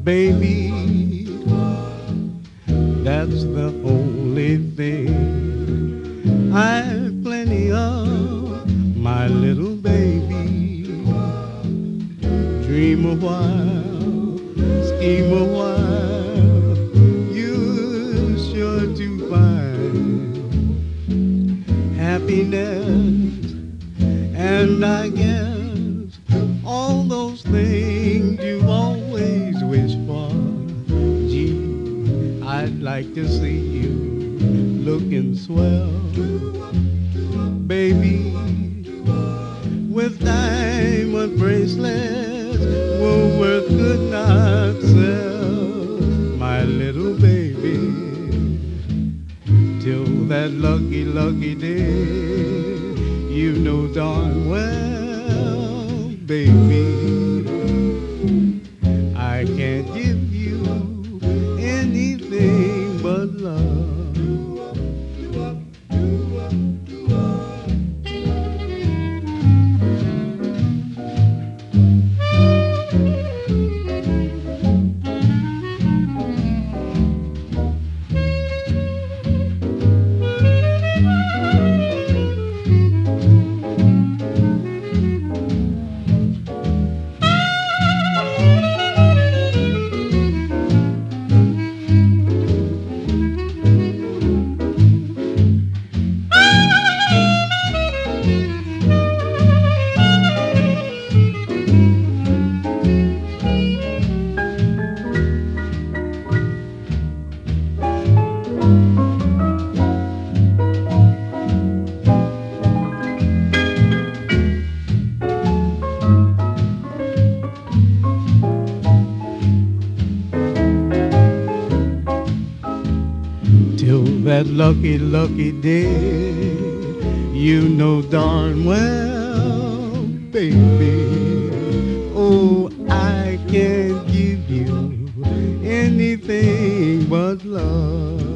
Baby, that's the only thing I've plenty of, my little baby. Dream a while, scheme a while, you're sure to find happiness, and I guess all those things you always wish for. Gee, I'd like to see you looking swell, baby, with diamond bracelets Woolworth could not sell, my little baby, till that lucky, lucky day. You know darn well, baby, I can't give you anything but love. Till that lucky, lucky day, you know darn well, baby, oh, I can't give you anything but love.